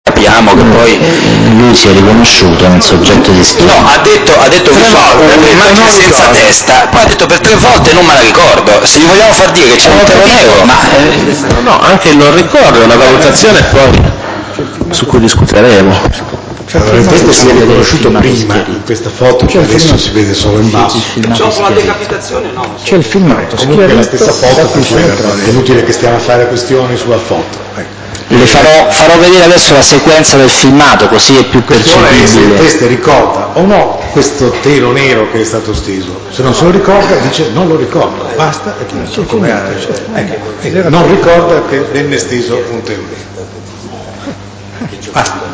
Capiamo che poi lui si è riconosciuto nel soggetto di schifo. no, ha detto un'immagine senza testa, poi ha detto per 3 volte non me la ricordo. Se gli vogliamo far dire che c'è un telo nero, no, anche il non ricordo è una valutazione poi su cui discuteremo. Allora, il testo si è riconosciuto prima in questa foto che adesso si vede solo in basso. dopo la decapitazione no. C'è il filmato, Comunque è la stessa foto, è inutile che stiamo a fare questioni sulla foto. Le farò vedere adesso la sequenza del filmato, così è più Se il percepibile. teste ricorda o no questo telo nero che è stato steso. Se non se lo ricorda dice non lo ricordo, basta e punto. Non ricorda che venne steso un telo nero. Basta.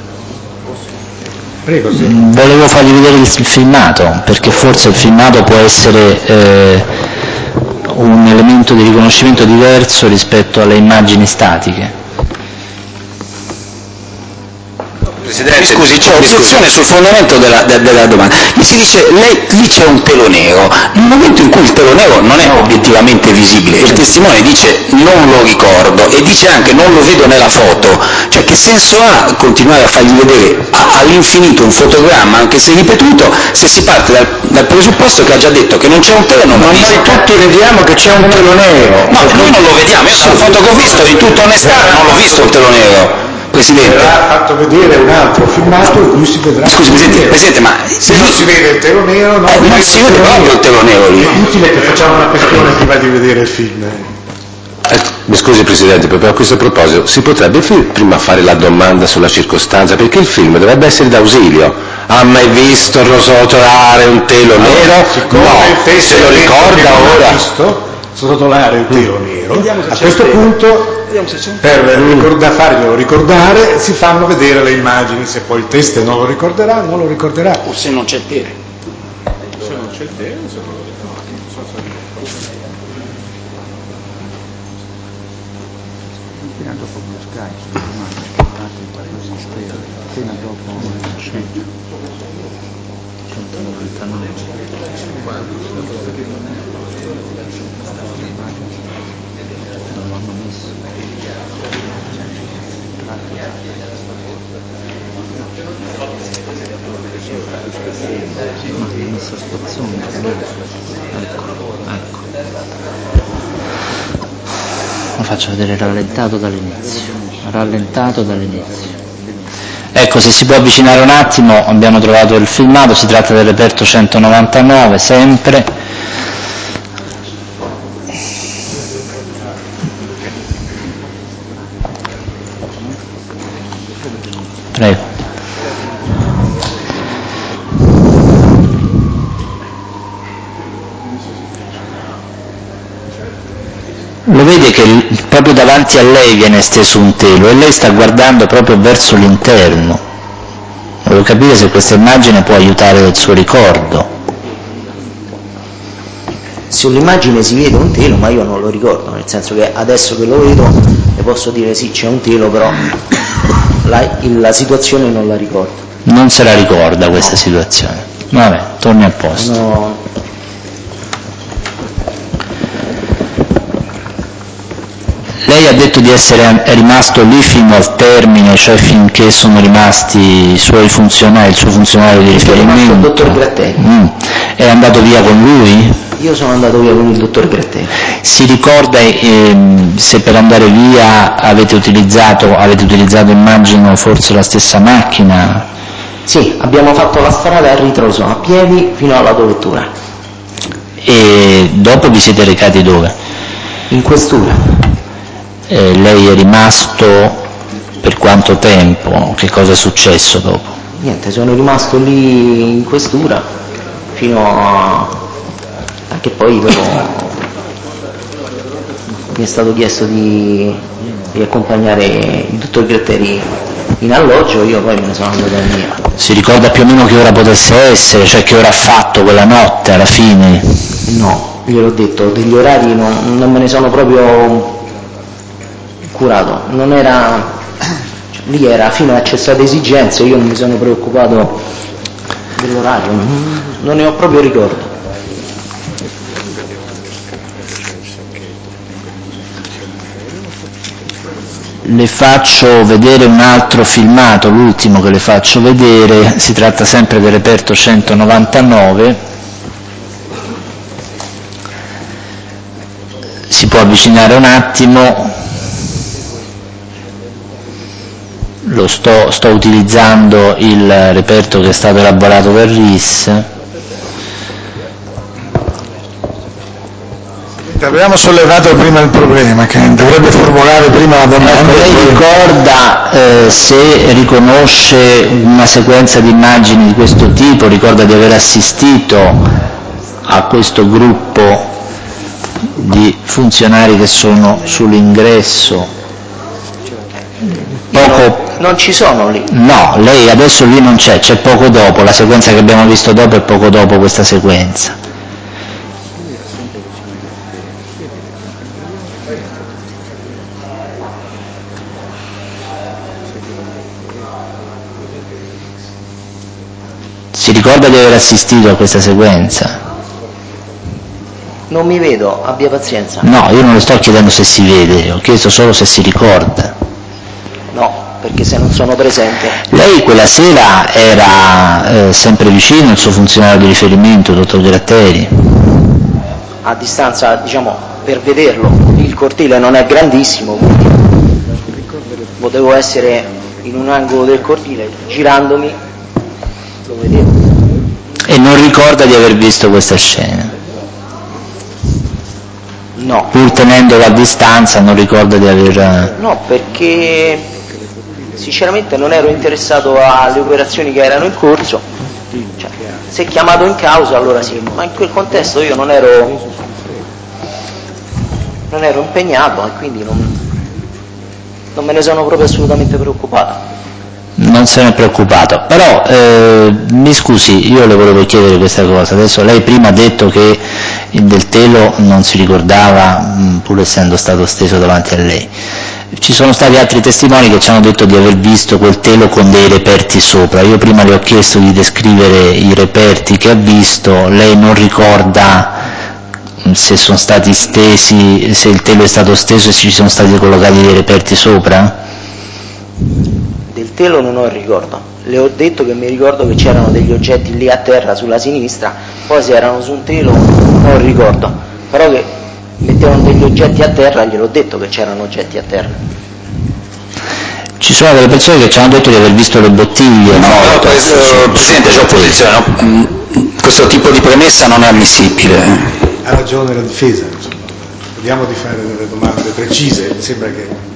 Prego, sì. Volevo fargli vedere il filmato, perché forse il filmato può essere un elemento di riconoscimento diverso rispetto alle immagini statiche. Presidente, scusi, c'è obiezione sul fondamento della domanda. Mi si dice, lì c'è un telo nero, nel momento in cui il telo nero non è obiettivamente visibile, il testimone dice non lo ricordo e dice anche non lo vedo nella foto, cioè che senso ha continuare a fargli vedere all'infinito un fotogramma, anche se ripetuto, se si parte dal presupposto che ha già detto che non c'è un telo e non lo visto. Noi tutti vediamo che c'è un telo nero. No, noi non lo vediamo, io dalla foto che ho visto, in tutta onestà, non l'ho visto il telo nero. Presidente. Verrà fatto vedere un altro filmato in cui si vedrà. Scusi, Presidente, ma se non si vede il telo nero, no, non si vede proprio il telo nero lì. È inutile che facciamo una questione prima di vedere il film. Mi scusi Presidente, proprio a questo proposito, si potrebbe prima fare la domanda sulla circostanza, perché il film dovrebbe essere d'ausilio. Ha mai visto rotolare un telo nero? No, se lo ricorda ora. Visto rotolare il telo nero, a questo punto per farglielo ricordare si fanno vedere le immagini, se poi il teste non lo ricorderà, non lo ricorderà. O se non c'è il telo. Se non c'è il telo, se non lo Appena dopo Blue Sky, sono rimasti portati in quattro sistemi, appena dopo 199 non l'hanno messo. No, l'ho messo a stazione. Ecco. Lo faccio vedere rallentato dall'inizio. Ecco, se si può avvicinare un attimo, abbiamo trovato il filmato, si tratta del reperto 199, sempre. Prego. Lo vede che proprio davanti a lei viene steso un telo e lei sta guardando proprio verso l'interno. Volevo capire se questa immagine può aiutare il suo ricordo. Sull'immagine si vede un telo, ma io non lo ricordo, nel senso che adesso che lo vedo le posso dire sì, c'è un telo, però la situazione non la ricordo. Non se la ricorda questa situazione. Vabbè, torni a posto. No. Lei ha detto di essere rimasto lì fino al termine, cioè finché sono rimasti i suoi funzionari, il suo funzionario di riferimento. Il dottor Gratteri. È andato via con lui? Io sono andato via con il dottor Gratteri. Si ricorda se per andare via avete utilizzato immagino forse la stessa macchina? Sì, abbiamo fatto la strada a ritroso, a piedi fino all'autovettura. E dopo vi siete recati dove? In questura. Lei è rimasto per quanto tempo? Che cosa è successo dopo? Niente, sono rimasto lì in questura fino a che poi dopo mi è stato chiesto di accompagnare il dottor Gratteri in alloggio, io poi me ne sono andato via. Si ricorda più o meno che ora potesse essere, cioè che ora ha fatto quella notte alla fine? No, gliel'ho detto, degli orari non me ne sono proprio curato, non era, lì era fino a cessate esigenze, io non mi sono preoccupato dell'orario, non ne ho proprio ricordo. Le faccio vedere un altro filmato, l'ultimo che le faccio vedere, si tratta sempre del reperto 199. Si può avvicinare un attimo, sto utilizzando il reperto che è stato elaborato dal RIS. Abbiamo sollevato prima il problema, che dovrebbe formulare prima la domanda. Lei ricorda se riconosce una sequenza di immagini di questo tipo, ricorda di aver assistito a questo gruppo di funzionari che sono sull'ingresso? Non ci sono lì. No, lei adesso lì non c'è poco dopo, la sequenza che abbiamo visto dopo è poco dopo questa sequenza. Si ricorda di aver assistito a questa sequenza? Non mi vedo, abbia pazienza. No, io non le sto chiedendo se si vede, ho chiesto solo se si ricorda. No, perché se non sono presente. Lei quella sera era sempre vicino al suo funzionario di riferimento, dottor Gratteri? A distanza, diciamo, per vederlo, il cortile non è grandissimo, quindi potevo essere in un angolo del cortile, girandomi lo vedevo. E non ricorda di aver visto questa scena? No. Pur tenendolo a distanza non ricorda di aver... No, perché sinceramente non ero interessato alle operazioni che erano in corso. Cioè, se chiamato in causa allora sì, ma in quel contesto io non ero impegnato e quindi non me ne sono proprio assolutamente preoccupato. Non se ne è preoccupato, però mi scusi, io le volevo chiedere questa cosa. Adesso lei prima ha detto che del telo non si ricordava, pur essendo stato steso davanti a lei. Ci sono stati altri testimoni che ci hanno detto di aver visto quel telo con dei reperti sopra. Io prima le ho chiesto di descrivere i reperti che ha visto, lei non ricorda se sono stati stesi, se il telo è stato steso e se ci sono stati collocati dei reperti sopra? Del telo non ho il ricordo, le ho detto che mi ricordo che c'erano degli oggetti lì a terra sulla sinistra, poi se erano su un telo non ho il ricordo, però che mettevano degli oggetti a terra gliel'ho detto che c'erano oggetti a terra. Ci sono delle persone che ci hanno detto di aver visto le bottiglie. No, però Presidente, c'è opposizione, no? Questo tipo di premessa non è ammissibile. Ha ragione la difesa, insomma. Vediamo di fare delle domande precise, sembra che...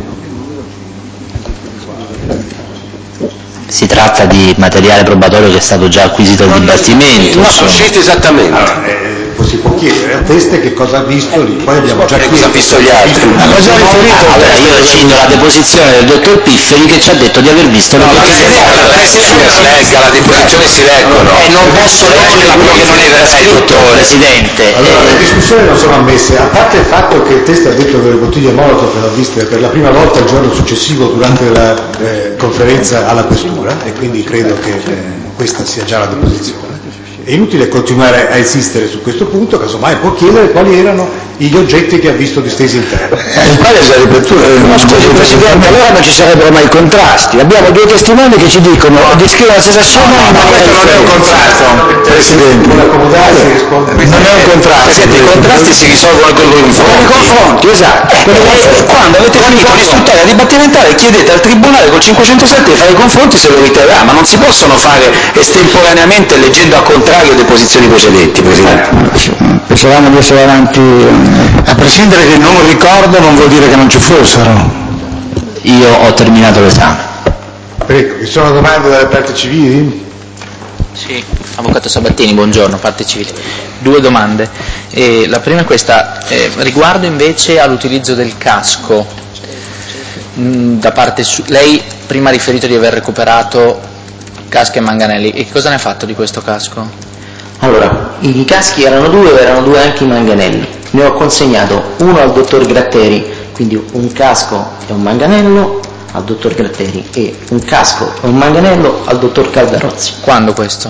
Si tratta di materiale probatorio che è stato già acquisito al dibattimento. No, sono scelti esattamente. Allora, si può chiedere a teste che cosa ha visto lì, poi abbiamo già cosa ha visto gli altri. Hanno già riferito. Allora io cito la deposizione del dottor Pifferi che ci ha detto di aver visto le bottiglie. Legga, la deposizione si leggono. Non posso leggere quello che non è scritto, Presidente. Allora, le discussioni non sono ammesse, a parte il fatto che il teste ha detto che le bottiglie Molotov le ha viste per la prima volta il giorno successivo durante la conferenza alla questura, e quindi credo che questa sia già la deposizione. È inutile continuare a insistere su questo punto, casomai può chiedere quali erano gli oggetti che ha visto distesi in terra. No, scusi Presidente, allora non ci sarebbero mai contrasti. Abbiamo due testimoni che ci dicono, descrivono la stessa scena, ma questo non è un contrasto, Presidente. Vuole accomodarsi e rispondere. Non è un contrasto. Presidente, i contrasti si risolvono con i confronti. Esatto. Quando avete finito l'istruttoria dibattimentale chiedete al Tribunale col 507 di fare i confronti se lo riterrà, ma non si possono fare estemporaneamente leggendo a contrario le posizioni precedenti, Presidente. Pensavamo di essere avanti, a prescindere che non ricordo non vuol dire che non ci fossero. Io ho terminato l'esame. Prego, ci sono domande dalle parti civili? Sì, Avvocato Sabattini, buongiorno, parte civile. Due domande. La prima è questa, riguardo invece all'utilizzo del casco, da parte lei prima ha riferito di aver recuperato caschi e manganelli, e che cosa ne ha fatto di questo casco? Allora, i caschi erano due anche i manganelli. Ne ho consegnato uno al dottor Gratteri, quindi un casco e un manganello al dottor Gratteri, e un casco e un manganello al dottor Caldarozzi. Quando questo?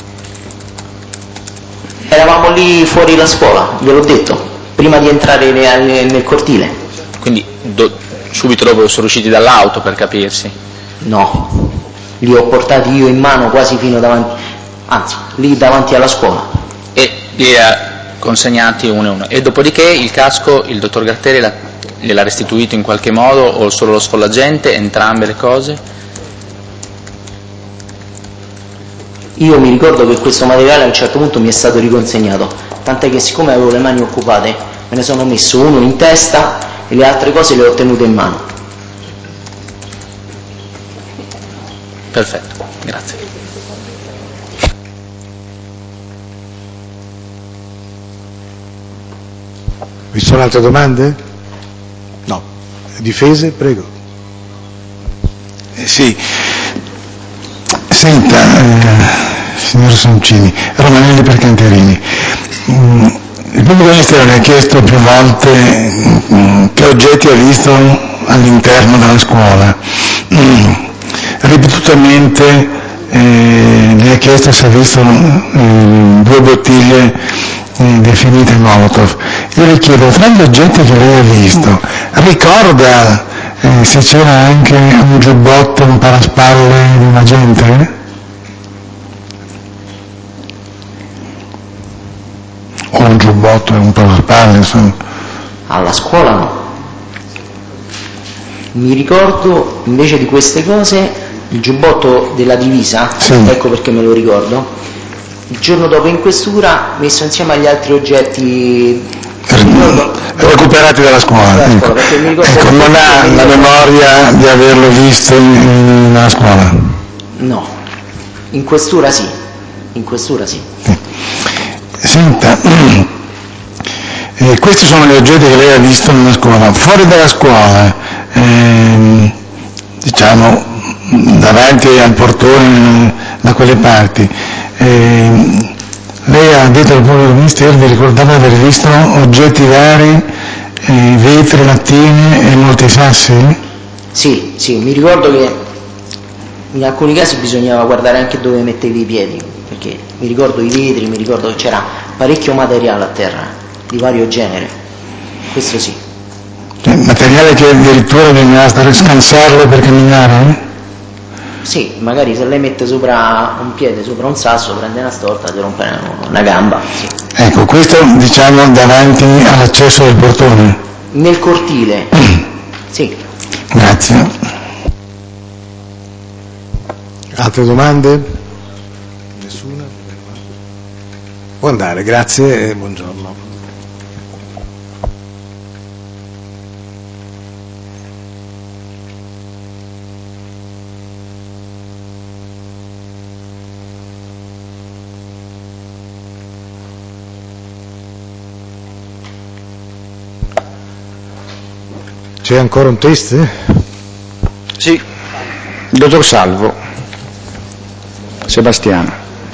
Eravamo lì fuori la scuola, gliel'ho detto, prima di entrare nel cortile. Quindi subito dopo sono usciti dall'auto, per capirsi. No, li ho portati io in mano quasi fino davanti, anzi, lì davanti alla scuola. E li ha consegnati uno e uno. E dopodiché il casco il dottor Gratteri gliel'ha restituito in qualche modo, o solo lo sfollagente, entrambe le cose? Io mi ricordo che questo materiale a un certo punto mi è stato riconsegnato, tant'è che siccome avevo le mani occupate me ne sono messo uno in testa e le altre cose le ho tenute in mano. Perfetto, grazie. Vi sono altre domande? No. Difese? Prego. Sì. Senta, signor Soncini, Romanelli per Canterini. Il pubblico ministero le ha chiesto più volte che oggetti ha visto all'interno della scuola. Ripetutamente le ha chiesto se ha visto 2 bottiglie definite Molotov. Io le chiedo, tra gli oggetti che lei ha visto, ricorda se c'era anche un giubbotto, un paraspalle di un agente? O un giubbotto e un paraspalle, insomma. Alla scuola no. Mi ricordo invece di queste cose il giubbotto della divisa, sì. Ecco perché me lo ricordo, il giorno dopo in questura messo insieme agli altri oggetti recuperati dalla scuola. Ecco, non ha la memoria di averlo visto nella scuola? No, in questura sì, Senta, questi sono gli oggetti che lei ha visto nella scuola. Fuori dalla scuola, diciamo davanti al portone da quelle parti, lei ha detto al pubblico ministero di ricordare di aver visto oggetti vari, vetri, lattine e molti sassi? Sì, mi ricordo che in alcuni casi bisognava guardare anche dove mettevi i piedi, perché mi ricordo i vetri, mi ricordo che c'era parecchio materiale a terra, di vario genere, questo sì. Materiale che addirittura bisognava scansarlo per camminare? Sì, magari se lei mette sopra un piede, sopra un sasso, prende una storta, ti rompe una gamba. Sì. Ecco, questo diciamo davanti all'accesso del portone? Nel cortile, sì. Grazie. Altre domande? Nessuna? Può andare, grazie e buongiorno. C'è ancora un test? Sì, il dottor Salvo, Sebastiano.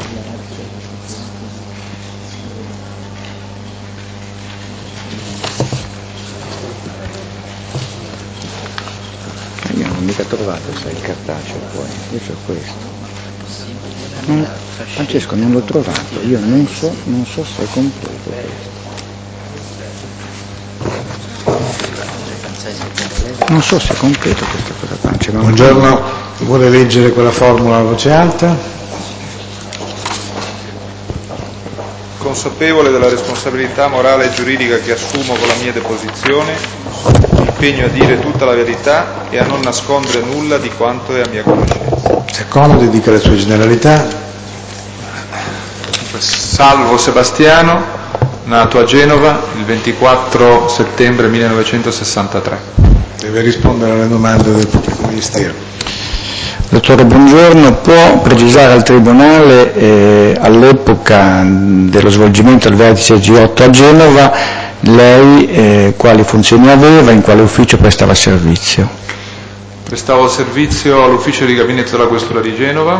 Io non ho mica trovato, sai, il cartaceo poi, io c'ho questo. Francesco, non l'ho trovato, io non so se è completo questo. Non so se è completo questa cosa qua. Buongiorno, vuole leggere quella formula a voce alta? Consapevole della responsabilità morale e giuridica che assumo con la mia deposizione, mi impegno a dire tutta la verità e a non nascondere nulla di quanto è a mia conoscenza. Si accomodi, dica le sue generalità. Salvo Sebastiano, nato a Genova il 24 settembre 1963. Deve rispondere alle domande del pubblico ministero. Dottore, buongiorno, può precisare al Tribunale all'epoca dello svolgimento del vertice G8 a Genova lei quali funzioni aveva, in quale ufficio prestava servizio? Prestavo servizio all'ufficio di gabinetto della Questura di Genova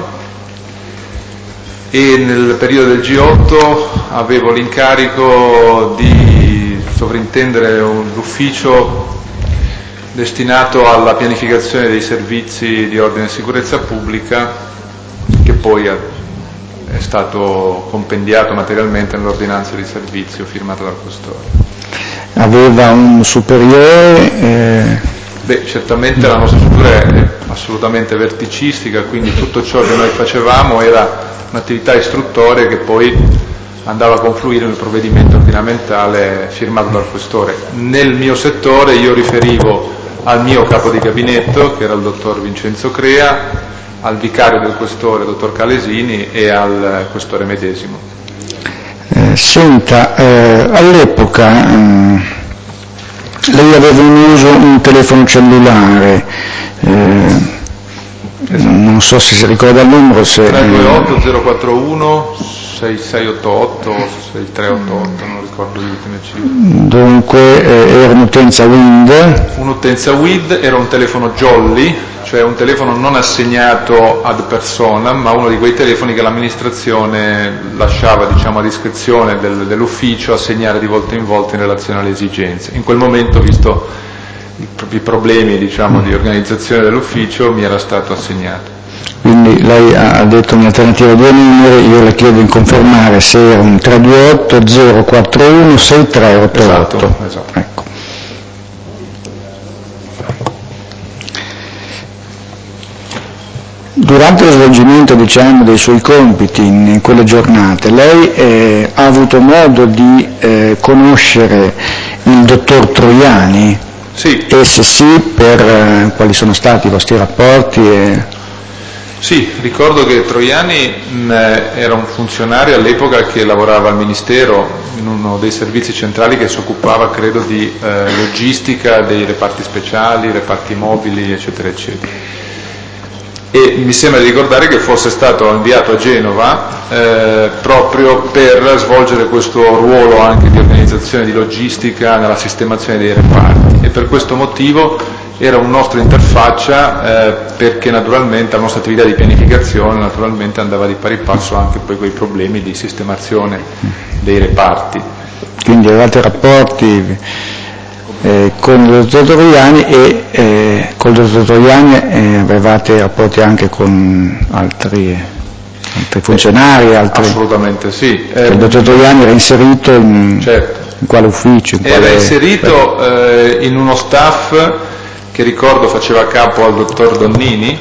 e nel periodo del G8 avevo l'incarico di sovrintendere l'ufficio destinato alla pianificazione dei servizi di ordine e sicurezza pubblica, che poi è stato compendiato materialmente nell'ordinanza di servizio firmata dal Questore. Aveva un superiore? Beh, certamente la nostra struttura è assolutamente verticistica, quindi tutto ciò che noi facevamo era un'attività istruttoria che poi andava a confluire nel provvedimento ordinamentale firmato dal questore. Nel mio settore io riferivo al mio capo di gabinetto, che era il dottor Vincenzo Crea, al vicario del questore, dottor Calesini, e al questore medesimo. Senta, all'epoca lei aveva in uso un telefono cellulare, non so se si ricorda il numero. 328 041 6688 6388, non ricordo le ultime cifre. Dunque era un'utenza WIND? Un'utenza WID, era un telefono jolly, cioè un telefono non assegnato ad personam, ma uno di quei telefoni che l'amministrazione lasciava, diciamo, a discrezione dell'ufficio assegnare di volta in volta in relazione alle esigenze. In quel momento, visto i problemi, diciamo, di organizzazione dell'ufficio, mi era stato assegnato. Quindi lei ha detto un'alternativa di due numeri, io le chiedo di confermare se era un 328 041 6388. Esatto. Ecco. Durante lo svolgimento, diciamo, dei suoi compiti in quelle giornate, lei ha avuto modo di conoscere il dottor Troiani? Sì. E se sì, quali sono stati i vostri rapporti? Sì, ricordo che Troiani era un funzionario all'epoca che lavorava al Ministero in uno dei servizi centrali che si occupava, credo, di logistica dei reparti speciali, reparti mobili, eccetera, eccetera. E mi sembra di ricordare che fosse stato inviato a Genova proprio per svolgere questo ruolo anche di organizzazione di logistica nella sistemazione dei reparti, e per questo motivo era un nostro interfaccia perché naturalmente la nostra attività di pianificazione naturalmente andava di pari passo anche poi con i problemi di sistemazione dei reparti. Quindi avevate rapporti con il dottor Troiani e col dottor Troiani avevate rapporti anche con altri funzionari? Assolutamente sì. Il dottor Troiani era inserito in quale ufficio? Era inserito in uno staff che ricordo faceva capo al dottor Donnini,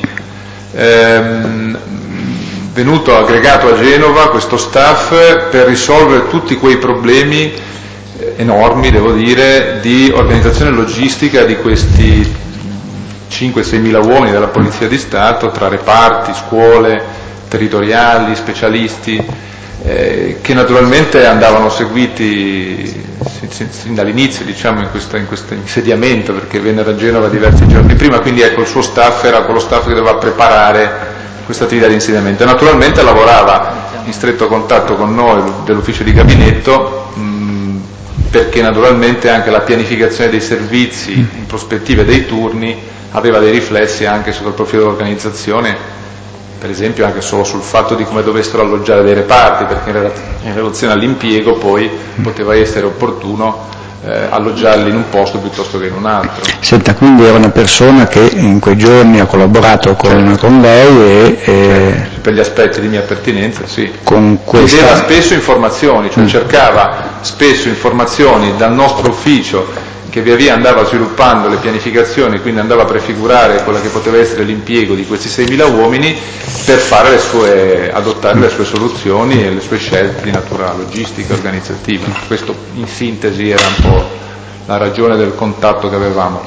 venuto aggregato a Genova questo staff per risolvere tutti quei problemi enormi, devo dire, di organizzazione logistica di questi 5-6 mila uomini della Polizia di Stato, tra reparti, scuole, territoriali, specialisti, che naturalmente andavano seguiti sin dall'inizio, diciamo, in questo insediamento, perché vennero a Genova diversi giorni prima, quindi ecco, il suo staff era quello staff che doveva preparare questa attività di insediamento. Naturalmente lavorava in stretto contatto con noi dell'ufficio di gabinetto, perché naturalmente anche la pianificazione dei servizi in prospettive dei turni aveva dei riflessi anche sul profilo dell'organizzazione, per esempio anche solo sul fatto di come dovessero alloggiare dei reparti, perché in relazione all'impiego poi poteva essere opportuno alloggiarli in un posto piuttosto che in un altro. Senta, quindi era una persona che in quei giorni ha collaborato con lei e per gli aspetti di mia pertinenza, sì. Chiedeva spesso informazioni, cioè cercava spesso informazioni dal nostro ufficio che via via andava sviluppando le pianificazioni, quindi andava a prefigurare quella che poteva essere l'impiego di questi 6.000 uomini per adottare le sue soluzioni e le sue scelte di natura logistica e organizzativa. Questo in sintesi era un po' la ragione del contatto che avevamo.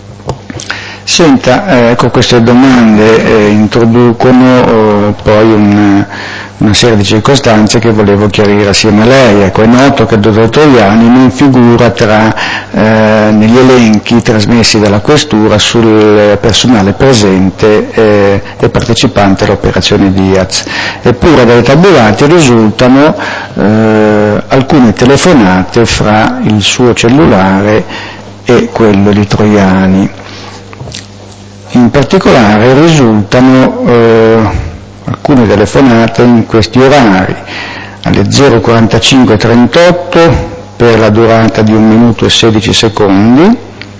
Senta, ecco, queste domande introducono poi una serie di circostanze che volevo chiarire assieme a lei. Ecco, è noto che il dottor Troiani non figura negli elenchi trasmessi dalla Questura sul personale presente e partecipante all'operazione Diaz, eppure dai tabulati risultano alcune telefonate fra il suo cellulare e quello di Troiani. In particolare risultano alcune telefonate in questi orari: alle 0:45:38 per la durata di 1 minuto e 16 secondi,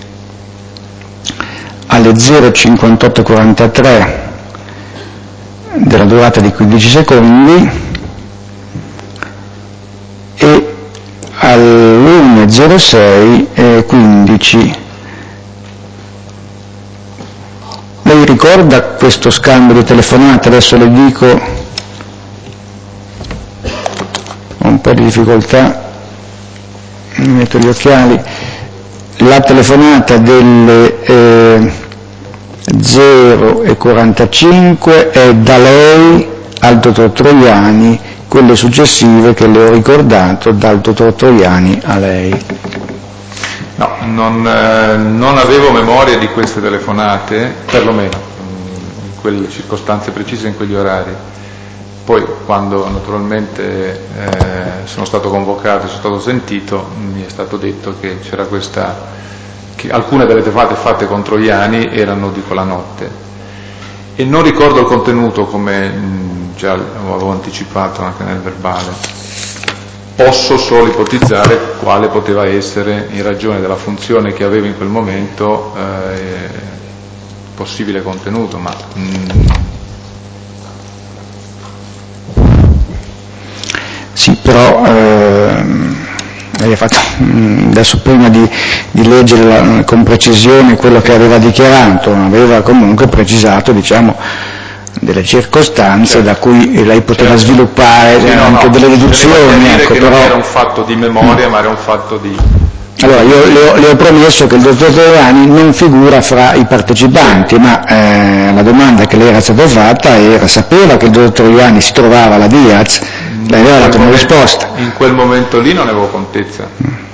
alle 0:58:43 della durata di 15 secondi e all'1:06:15 ricorda questo scambio di telefonate? Adesso le dico, ho un po' di difficoltà, mi metto gli occhiali. La telefonata delle 0:45 è da lei al dottor Troiani, quelle successive che le ho ricordato dal dottor Troiani a lei. No, non avevo memoria di queste telefonate, perlomeno in quelle circostanze precise, in quegli orari. Poi quando naturalmente sono stato convocato e sono stato sentito, mi è stato detto che c'era che alcune delle telefonate fatte con Troiani erano di quella notte. E non ricordo il contenuto, come già avevo anticipato anche nel verbale. Posso solo ipotizzare quale poteva essere, in ragione della funzione che avevo in quel momento, possibile contenuto, ma sì, però lei ha fatto, adesso prima di leggere con precisione quello che aveva dichiarato, aveva comunque precisato, diciamo, delle circostanze da cui lei poteva sviluppare anche delle deduzioni. Ecco, che però non era un fatto di memoria, ma era un fatto di... Allora, io le ho promesso che il dottor Troiani non figura fra i partecipanti, ma la domanda che le era stata fatta era: sapeva che il dottor Troiani si trovava alla Diaz? Lei aveva dato una risposta. In quel momento lì non avevo contezza.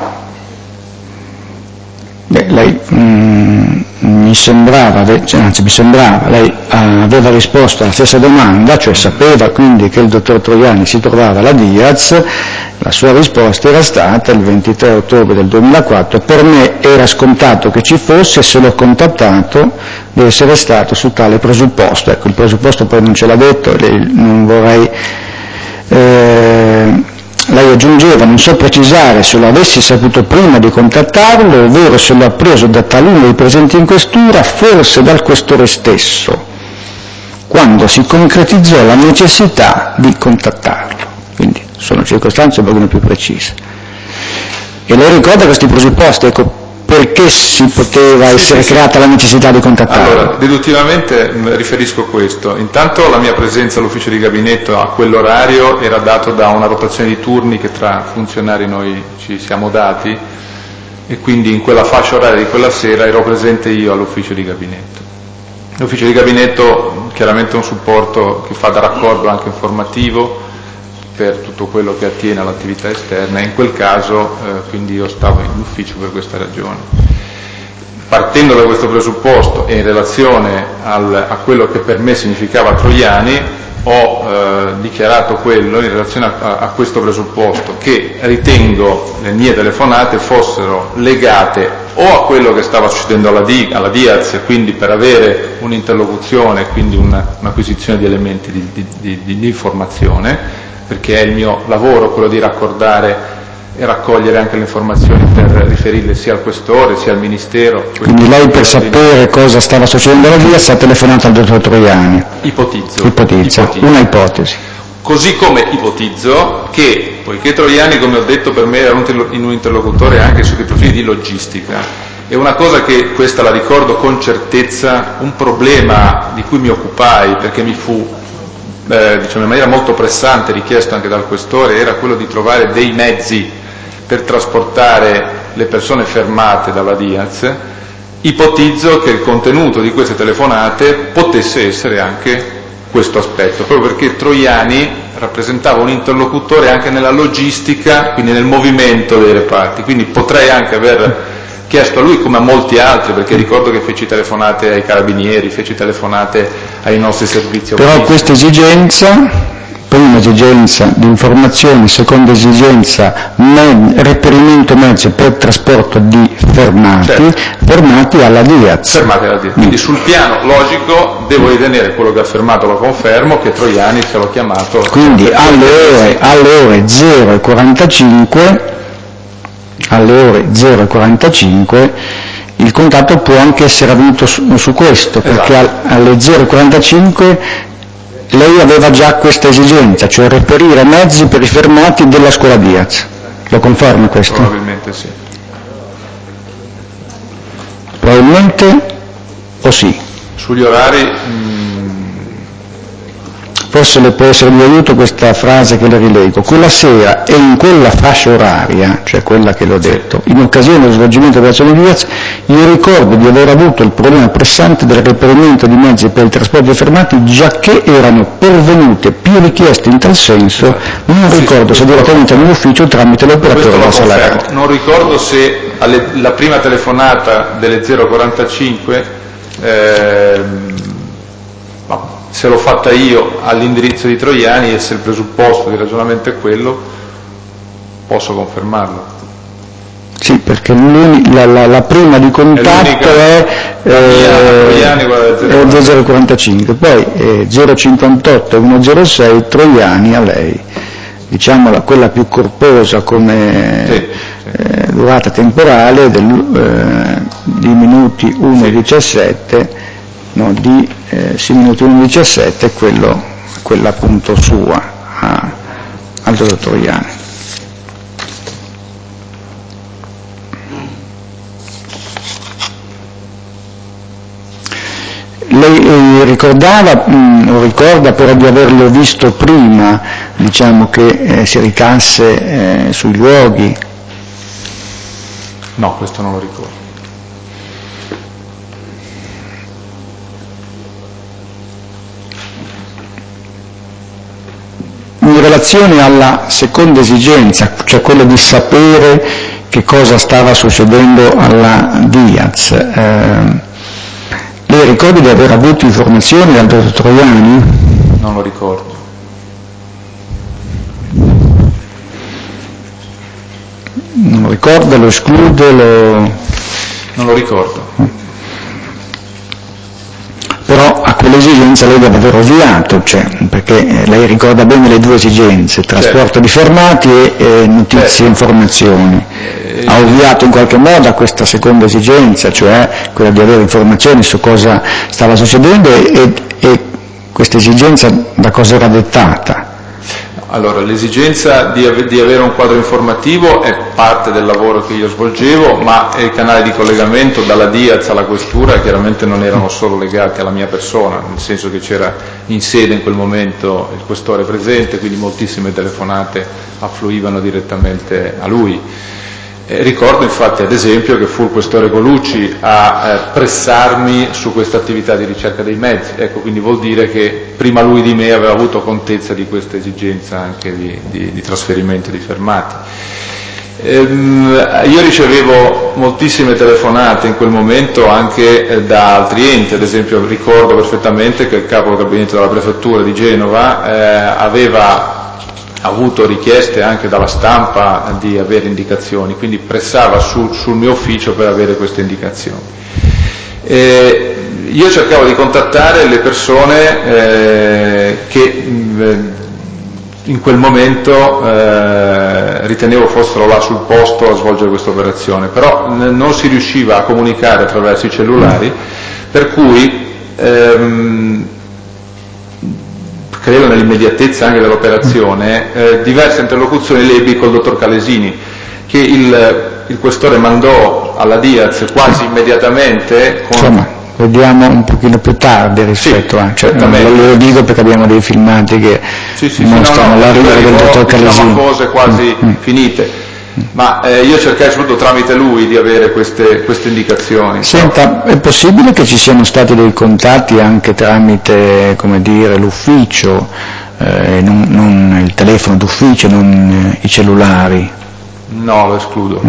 Beh, lei mi sembrava, lei aveva risposto alla stessa domanda, cioè sapeva quindi che il dottor Troiani si trovava alla Diaz. La sua risposta era stata il 23 ottobre del 2004, per me era scontato che ci fosse, se l'ho contattato deve essere stato su tale presupposto. Ecco, il presupposto poi non ce l'ha detto, non vorrei... lei aggiungeva: non so precisare se lo avessi saputo prima di contattarlo, ovvero se l'ho appreso da taluno dei presenti in questura, forse dal questore stesso, quando si concretizzò la necessità di contattarlo. Quindi sono circostanze un pochino più precise. E lei ricorda questi presupposti? Ecco, perché si poteva essere creata la necessità di contattarlo? Allora, deduttivamente riferisco questo. Intanto la mia presenza all'ufficio di gabinetto a quell'orario era dato da una rotazione di turni che tra funzionari noi ci siamo dati, e quindi in quella fascia oraria di quella sera ero presente io all'ufficio di gabinetto. L'ufficio di gabinetto chiaramente è un supporto che fa da raccordo anche informativo per tutto quello che attiene all'attività esterna, e in quel caso quindi io stavo in ufficio per questa ragione. Partendo da questo presupposto e in relazione a quello che per me significava Troiani, ho dichiarato quello in relazione a questo presupposto, che ritengo le mie telefonate fossero legate o a quello che stava succedendo alla Diaz, quindi per avere un'interlocuzione, quindi un'acquisizione di elementi di informazione, perché è il mio lavoro quello di raccordare e raccogliere anche le informazioni per riferirle sia al questore sia al Ministero. Quindi lei, per sapere cosa stava succedendo alla Diaz, ha telefonato al dottor Troiani? Ipotizza. Una ipotesi. Così come ipotizzo che, poiché Troiani, come ho detto, per me era un interlocutore anche sui profili di logistica, è una cosa che, questa la ricordo con certezza, un problema di cui mi occupai, perché mi fu diciamo in maniera molto pressante richiesto anche dal questore, era quello di trovare dei mezzi per trasportare le persone fermate dalla Diaz. Ipotizzo che il contenuto di queste telefonate potesse essere anche questo aspetto, proprio perché Troiani rappresentava un interlocutore anche nella logistica, quindi nel movimento dei reparti, quindi potrei anche aver chiesto a lui, come a molti altri, perché ricordo che feci telefonate ai carabinieri, feci telefonate ai nostri servizi. Però questa esigenza, prima esigenza di informazioni, seconda esigenza reperimento mezzi per trasporto di fermati, fermati alla Diaz. Quindi sul piano logico devo ritenere, quello che ha affermato lo confermo, che Troiani se l'ho chiamato. Quindi alle ore 0:45 il contatto può anche essere avvenuto su questo, perché alle 0:45 lei aveva già questa esigenza, cioè reperire mezzi per i fermati della scuola Diaz. Lo conferma questo? Probabilmente sì. Probabilmente o sì? Sugli orari Forse le può essere di aiuto questa frase che le rilego. Quella sera e in quella fascia oraria, cioè quella che l'ho detto, in occasione dello svolgimento dell'operazione di Diaz, io ricordo di aver avuto il problema pressante del reperimento di mezzi per i trasporti fermati, giacché erano pervenute più richieste in tal senso, non ricordo se direttamente nell'ufficio o tramite l'operatore della Salerno. Non ricordo se la prima telefonata delle 045 se l'ho fatta io all'indirizzo di Troiani e se il presupposto di ragionamento è quello, posso confermarlo. Sì, perché la prima di contatto è 045, poi 058 e 106 Troiani a lei, diciamo quella più corposa come durata temporale di minuti 1,17, no, di 6 minuti 1,17 quella appunto sua al dottor Troiani. Lei ricorda però di averlo visto prima, diciamo, che si recasse sui luoghi? No, questo non lo ricordo. In relazione alla seconda esigenza, cioè quella di sapere che cosa stava succedendo alla Diaz, lei ricorda di aver avuto informazioni dal dottor Troiani? Non lo ricordo. Non lo ricorda, lo esclude, Non lo ricordo. Però a quell'esigenza lei deve aver ovviato, cioè, perché lei ricorda bene le due esigenze, trasporto di fermati e notizie e informazioni. Ha ovviato in qualche modo a questa seconda esigenza, cioè quella di avere informazioni su cosa stava succedendo e questa esigenza da cosa era dettata? Allora, l'esigenza di avere un quadro informativo è parte del lavoro che io svolgevo, ma i canali di collegamento dalla Diaz alla Questura chiaramente non erano solo legati alla mia persona, nel senso che c'era in sede in quel momento il Questore presente, quindi moltissime telefonate affluivano direttamente a lui. Ricordo infatti ad esempio che fu il Questore Colucci a pressarmi su questa attività di ricerca dei mezzi, ecco, quindi vuol dire che prima lui di me aveva avuto contezza di questa esigenza anche di trasferimento di fermati. Io ricevevo moltissime telefonate in quel momento anche da altri enti, ad esempio ricordo perfettamente che il capo gabinetto della prefettura di Genova aveva avuto richieste anche dalla stampa di avere indicazioni, quindi pressava sul mio ufficio per avere queste indicazioni. Io cercavo di contattare le persone che in quel momento ritenevo fossero là sul posto a svolgere questa operazione, però non si riusciva a comunicare attraverso i cellulari, per cui credo nell'immediatezza anche dell'operazione, diverse interlocuzioni le ebbi col dottor Calesini, che il Questore mandò alla Diaz quasi immediatamente. Insomma, vediamo un pochino più tardi rispetto a... Cioè, lo dico perché abbiamo dei filmati che mostrano l'arrivo del dottor Calesini. Diciamo cose quasi finite. Ma io cercai soprattutto tramite lui di avere queste indicazioni. Senta, è possibile che ci siano stati dei contatti anche tramite, come dire, l'ufficio, non il telefono d'ufficio, non i cellulari? No, lo escludo.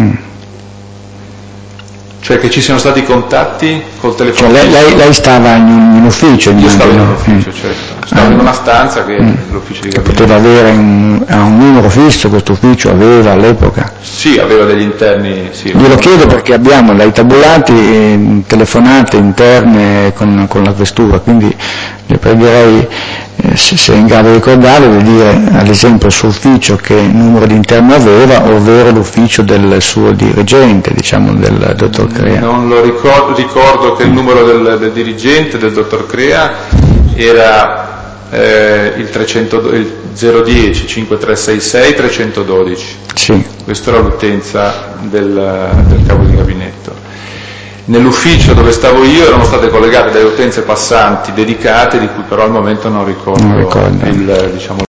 Cioè che ci siano stati contatti col telefono? Cioè lei stava in ufficio? Io stavo in un ufficio, certo. Stavo in una stanza che è l'ufficio di gabinetto. Poteva avere un numero fisso questo ufficio, aveva all'epoca? Sì, aveva degli interni, sì. Glielo chiedo perché abbiamo dai tabulati telefonate interne con la questura, quindi le pregherei, se è in grado di ricordare, di dire ad esempio il suo ufficio che numero di interno aveva, ovvero l'ufficio del suo dirigente, diciamo del dottor Crea. Non lo ricordo che il numero del dirigente, del dottor Crea, era il 010 5366 312. Sì. Questa era l'utenza del capo di gabinetto. nell'ufficio dove stavo io erano state collegate delle utenze passanti dedicate, di cui però al momento non ricordo. Non ricordo. Diciamo,